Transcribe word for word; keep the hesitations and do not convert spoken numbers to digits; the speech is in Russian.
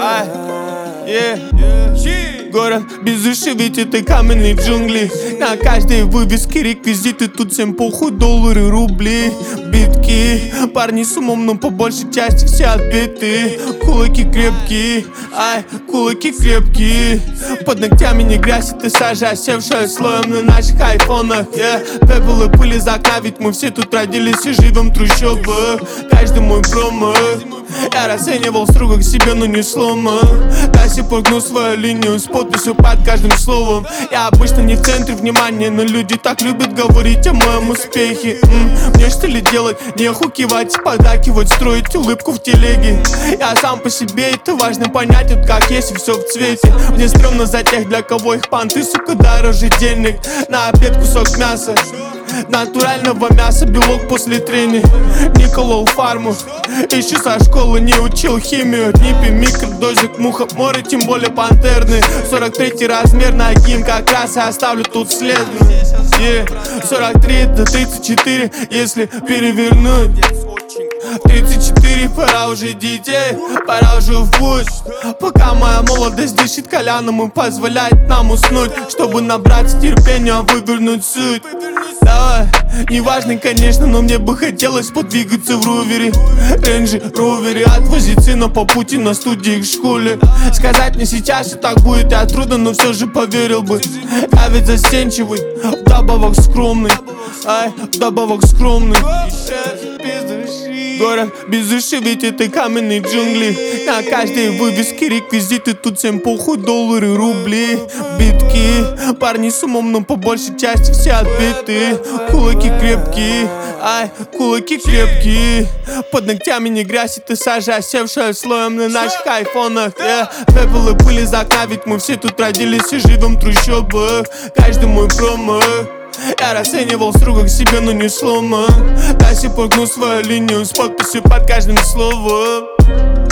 Ай, yeah. Город без уши, ведь это каменные джунгли. На каждой вывеске реквизиты, тут всем похуй, доллары, рубли, битки. Парни с умом, но по большей части все отбиты. Кулаки крепкие, ай, кулаки крепкие. Под ногтями не грязь, это сажа, осевшая слоем на наших айфонах, yeah. Пепел и пыль из окна, ведь мы все тут родились и живем в трущобах. Каждый мой промах я расценивал строго к себе, но не слома. До сих пор гну свою линию с подписью под каждым словом. Я обычно не в центре внимания, но люди так любят говорить о моем успехе. М-м, Мне что ли делать? Нехуй кивать, подакивать, строить улыбку в телеге. Я сам по себе, это важно понять, вот как есть и все в цвете. Мне стрёмно за тех, для кого их панты, сука, дороже денег. На обед кусок мяса, натурального мяса, белок после трения. Не колол фарму, еще со школы не учил химию. Нипи, микродозик, мухоморы, тем более пантерны. Сорок третий размер ногим, как раз я оставлю тут след. yeah. сорок три до тридцать четыре, если перевернуть. тридцать четыре, пора уже детей, пора уже в путь. Пока моя молодость дышит коляном и позволяет нам уснуть, чтобы набраться терпения, вывернуть суть. Давай, неважно, конечно, но мне бы хотелось подвигаться в ровере, Рэнджи ровере, отвозить сына по пути на студии к школе. Сказать мне сейчас, что так будет, я трудно, но все же поверил бы. Я ведь застенчивый, вдобавок скромный, ай, вдобавок скромный. Город без уши, ведь это каменные джунгли. На каждой вывеске реквизиты, тут всем похуй, доллары, рубли, битки. Парни с умом, но по большей части все отбиты. Кулаки крепкие, ай, кулаки крепкие. Под ногтями не грязь, это сажа, осевшая слоем на наших айфонах, yeah. Пепел и пыль из окна, ведь мы все тут родились и живем в трущобах. Каждый мой промах я расценивал строго к себе, но не слома. До сих пор гну свою линию с подписью под каждым словом.